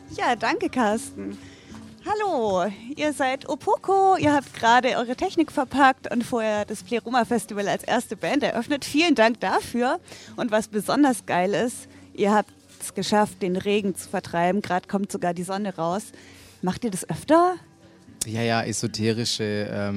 Ja, danke, Carsten. Hallo, ihr seid Opoko, ihr habt gerade eure Technik verpackt und vorher das Pleroma Festival als erste Band eröffnet. Vielen Dank dafür. Und was besonders geil ist, ihr habt es geschafft, den Regen zu vertreiben. Gerade kommt sogar die Sonne raus. Macht ihr das öfter? Ja, esoterische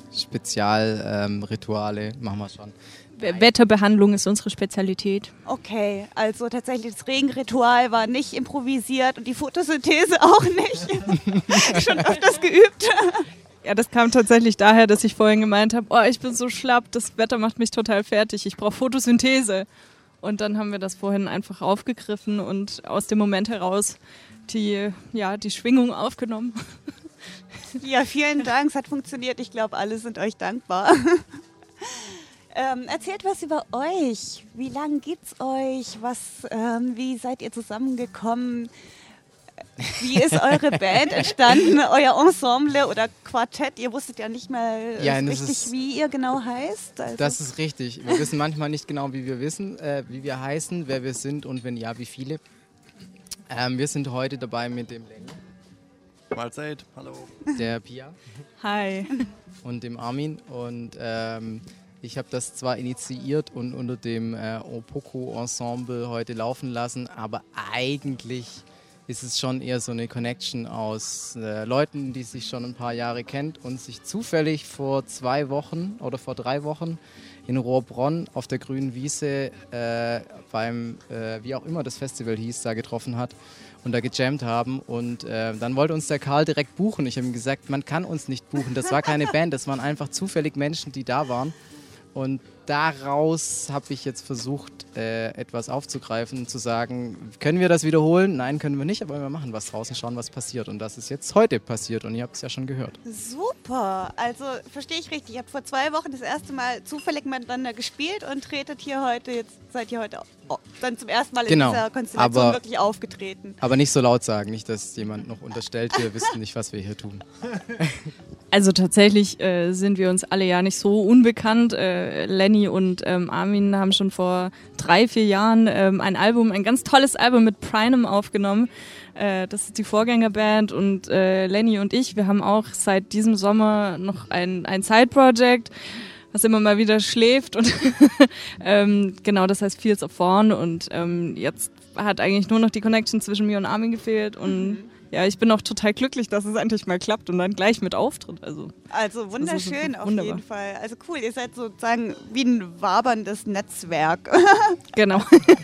Spezialrituale machen wir schon. Wetterbehandlung ist unsere Spezialität. Okay, also tatsächlich das Regenritual war nicht improvisiert und die Photosynthese auch nicht. Schon öfters geübt. Ja, das kam tatsächlich daher, dass ich vorhin gemeint habe, oh, ich bin so schlapp, das Wetter macht mich total fertig, ich brauche Photosynthese. Und dann haben wir das vorhin einfach aufgegriffen und aus dem Moment heraus die Schwingung aufgenommen. Ja, vielen Dank, es hat funktioniert. Ich glaube, alle sind euch dankbar. Erzählt was über euch. Wie lange gibt's euch? Wie seid ihr zusammengekommen? Wie ist eure Band entstanden? Euer Ensemble oder Quartett? Ihr wusstet ja nicht mal richtig, wie ihr genau heißt. Also. Das ist richtig. Wir wissen manchmal nicht genau, wie wir heißen, wer wir sind und wenn ja, wie viele. Wir sind heute dabei mit dem Lenny. Mahlzeit, hallo. Der Pia. Hi. Und dem Armin. Und ich habe das zwar initiiert und unter dem Opoko-Ensemble heute laufen lassen, aber eigentlich ist es schon eher so eine Connection aus Leuten, die sich schon ein paar Jahre kennt und sich zufällig vor 2 Wochen oder vor 3 Wochen in Rohrbronn auf der grünen Wiese beim, wie auch immer das Festival hieß, da getroffen hat und da gejammt haben. Und dann wollte uns der Karl direkt buchen. Ich habe ihm gesagt, man kann uns nicht buchen. Das war keine Band, das waren einfach zufällig Menschen, die da waren. Und daraus habe ich jetzt versucht, etwas aufzugreifen, zu sagen, können wir das wiederholen? Nein, können wir nicht, aber wir machen was draußen, schauen, was passiert. Und das ist jetzt heute passiert und ihr habt es ja schon gehört. Super, also verstehe ich richtig. Ihr habt vor 2 Wochen das erste Mal zufällig miteinander gespielt und seid ihr heute dann zum ersten Mal in dieser Konstellation wirklich aufgetreten. Aber nicht so laut sagen, nicht, dass jemand noch unterstellt, wir wissen nicht, was wir hier tun. Also tatsächlich sind wir uns alle ja nicht so unbekannt. Lenny und Armin haben schon vor 3-4 Jahren ein ganz tolles Album mit Prynam aufgenommen. Das ist die Vorgängerband und Lenny und ich, wir haben auch seit diesem Sommer noch ein Side-Project, was immer mal wieder schläft und genau, das heißt Fields of Fawn und jetzt hat eigentlich nur noch die Connection zwischen mir und Armin gefehlt und ja, ich bin auch total glücklich, dass es endlich mal klappt und dann gleich mit Auftritt. Also wunderschön auf jeden Fall. Also cool, ihr seid sozusagen wie ein waberndes Netzwerk. Genau.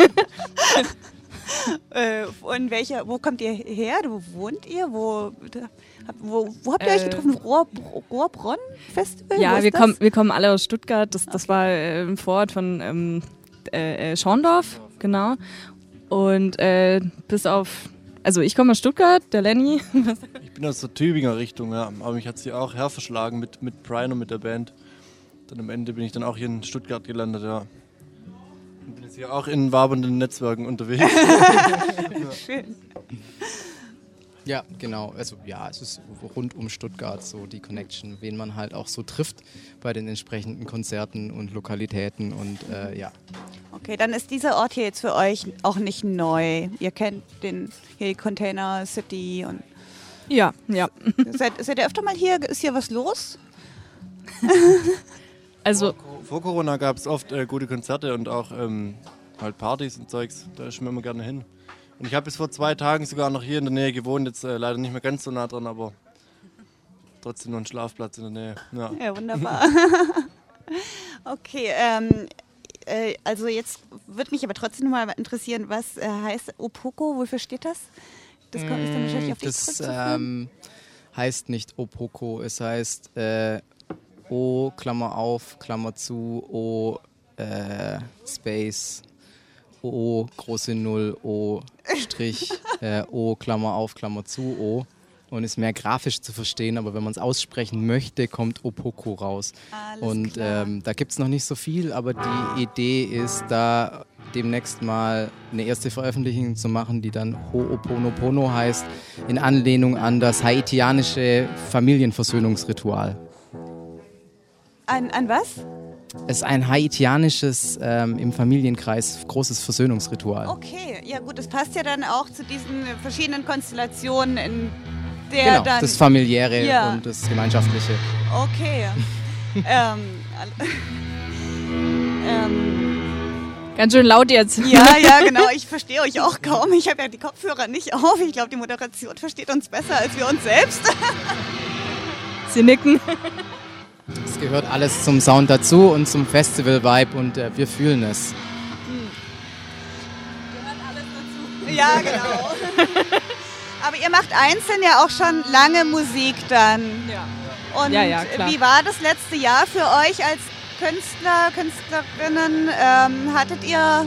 Und wo kommt ihr her? Wo wohnt ihr? Wo habt ihr euch getroffen? Rohrbronn Festival? Ja, wir kommen alle aus Stuttgart. Das war ein Vorort von Schorndorf, genau. Und also ich komme aus Stuttgart, der Lenny. Ich bin aus der Tübinger Richtung, ja. Aber mich hat sie auch herverschlagen mit Brian und mit der Band. Dann am Ende bin ich dann auch hier in Stuttgart gelandet, ja. Und bin jetzt hier auch in wabernden Netzwerken unterwegs. Schön. Ja, genau. Also ja, es ist rund um Stuttgart so die Connection, wen man halt auch so trifft bei den entsprechenden Konzerten und Lokalitäten und ja. Okay, dann ist dieser Ort hier jetzt für euch auch nicht neu. Ihr kennt die Container City und ja. Seid ihr öfter mal hier? Ist hier was los? Also vor Corona gab es oft gute Konzerte und auch halt Partys und Zeugs. Da ist mir immer gerne hin. Und ich habe bis vor 2 Tagen sogar noch hier in der Nähe gewohnt, jetzt leider nicht mehr ganz so nah dran, aber trotzdem noch ein Schlafplatz in der Nähe. Ja, wunderbar. Okay, also jetzt würde mich aber trotzdem mal interessieren, was heißt Opoko, wofür steht das? Das kommt dann wahrscheinlich auf dich zurückzuführen. Heißt nicht Opoko, es heißt O, Klammer auf, Klammer zu, O, Space, O, große Null, O, Strich, O, Klammer auf, Klammer zu, O. Und ist mehr grafisch zu verstehen, aber wenn man es aussprechen möchte, kommt Opoko raus. Und da gibt es noch nicht so viel, aber die Idee ist, da demnächst mal eine erste Veröffentlichung zu machen, die dann Ho'oponopono heißt, in Anlehnung an das haitianische Familienversöhnungsritual. An was? Es ist ein haitianisches, im Familienkreis großes Versöhnungsritual. Okay, ja gut, das passt ja dann auch zu diesen verschiedenen Konstellationen, in der Genau, dann... das Familiäre Ja. und das Gemeinschaftliche. Okay. Ganz schön laut jetzt. Ja, genau, ich verstehe euch auch kaum. Ich habe ja die Kopfhörer nicht auf. Ich glaube, die Moderation versteht uns besser als wir uns selbst. Sie nicken. Es gehört alles zum Sound dazu und zum Festival-Vibe und wir fühlen es. Ja, genau. Aber ihr macht einzeln ja auch schon lange Musik dann. Ja. Und Ja, klar. wie war das letzte Jahr für euch als Künstler, Künstlerinnen? Hattet ihr...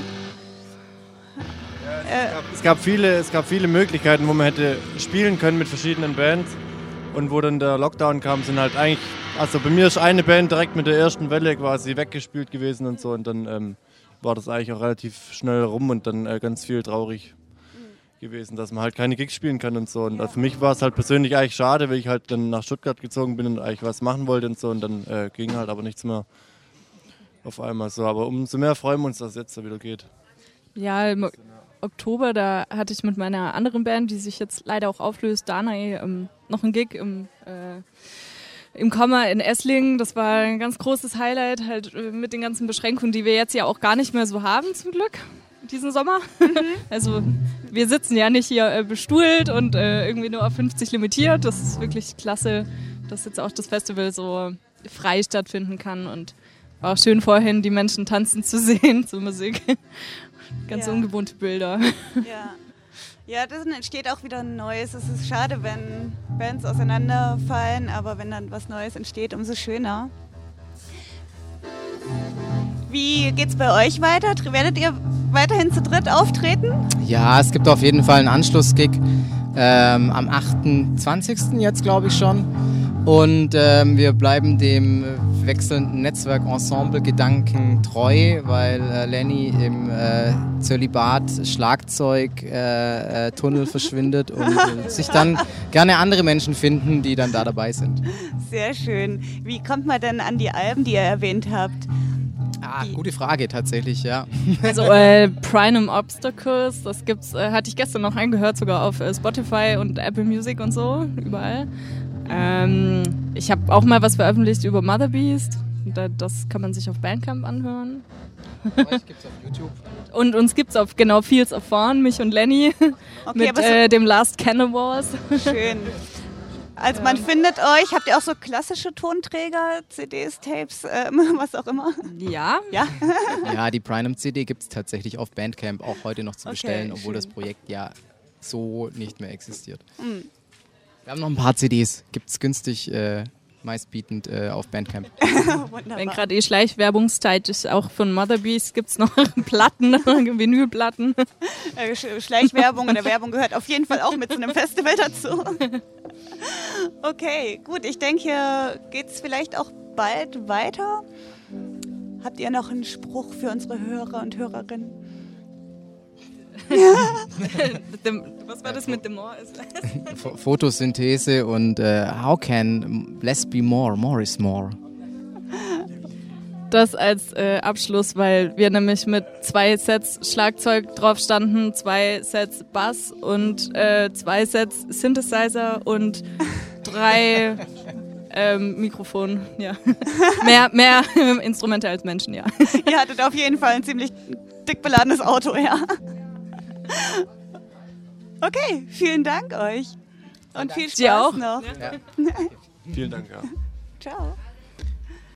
Es gab viele Möglichkeiten, wo man hätte spielen können mit verschiedenen Bands. Und wo dann der Lockdown kam, sind halt eigentlich, also bei mir ist eine Band direkt mit der ersten Welle quasi weggespült gewesen und so. Und dann war das eigentlich auch relativ schnell rum und dann ganz viel traurig gewesen, dass man halt keine Gigs spielen kann und so. Und für mich war es halt persönlich eigentlich schade, weil ich halt dann nach Stuttgart gezogen bin und eigentlich was machen wollte und so. Und dann ging halt aber nichts mehr auf einmal so. Aber umso mehr freuen wir uns, dass es jetzt wieder geht. Ja, im Oktober, da hatte ich mit meiner anderen Band, die sich jetzt leider auch auflöst, Danae, noch einen Gig im Komma in Esslingen. Das war ein ganz großes Highlight, halt mit den ganzen Beschränkungen, die wir jetzt ja auch gar nicht mehr so haben, zum Glück, diesen Sommer. Also wir sitzen ja nicht hier bestuhlt und irgendwie nur auf 50 limitiert. Das ist wirklich klasse, dass jetzt auch das Festival so frei stattfinden kann und war auch schön vorhin die Menschen tanzen zu sehen zur Musik. Ganz ungewohnte Bilder. Ja, dann entsteht auch wieder ein Neues. Es ist schade, wenn Bands auseinanderfallen, aber wenn dann was Neues entsteht, umso schöner. Wie geht's bei euch weiter? Werdet ihr weiterhin zu dritt auftreten? Ja, es gibt auf jeden Fall einen Anschlussgig am 28. jetzt, glaube ich schon. Und wir bleiben dem wechselnden Netzwerk-Ensemble-Gedanken treu, weil Lenny im Zölibat Schlagzeug-Tunnel verschwindet und sich dann gerne andere Menschen finden, die dann da dabei sind. Sehr schön. Wie kommt man denn an die Alben, die ihr erwähnt habt? Gute Frage tatsächlich, ja. Also Prime Obstacles, das gibt's, hatte ich gestern noch eingehört, sogar auf Spotify und Apple Music und so, überall. Ich habe auch mal was veröffentlicht über Mother Beast. Das kann man sich auf Bandcamp anhören. Euch gibt's auf YouTube. Und uns gibt's auf Fields of Fawn, mich und Lenny, Okay, mit dem Last Cannonballs. Schön. Also man findet euch, habt ihr auch so klassische Tonträger, CDs, Tapes, was auch immer? Ja. Ja. Ja, die Prime-CD gibt es tatsächlich auf Bandcamp auch heute noch zu bestellen, obwohl schön. das Projekt ja so nicht mehr existiert. Wir haben noch ein paar CDs, gibt es günstig, meistbietend auf Bandcamp. Wunderbar. Wenn gerade Schleichwerbungszeit ist, auch von Mother Beast gibt's noch Platten, Vinylplatten. Schleichwerbung oder Werbung gehört auf jeden Fall auch mit zu einem Festival dazu. Okay, gut, ich denke, hier geht es vielleicht auch bald weiter. Habt ihr noch einen Spruch für unsere Hörer und Hörerinnen? Was war das mit The More is Less? Photosynthese und how can less be more? More is more. Das als Abschluss, weil wir nämlich mit 2 Sets Schlagzeug drauf standen, 2 Sets Bass und 2 Sets Synthesizer und 3 Mikrofon. Ja. mehr Instrumente als Menschen, ja. Ihr hattet auf jeden Fall ein ziemlich dick beladenes Auto, ja. Okay, vielen Dank euch. Und viel Dir Spaß auch. noch. Ja. Vielen Dank, ja. Ciao.